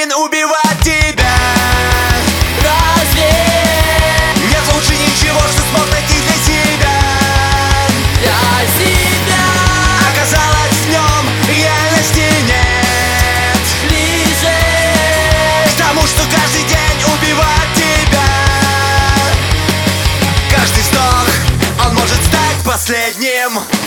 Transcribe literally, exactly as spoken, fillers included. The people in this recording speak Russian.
день убивать тебя. Разве нет лучше ничего, что смог найти для себя? для себя Оказалось, в нем реальности нет. ближе К тому, что каждый день убивать тебя. Каждый вздох, он может стать последним.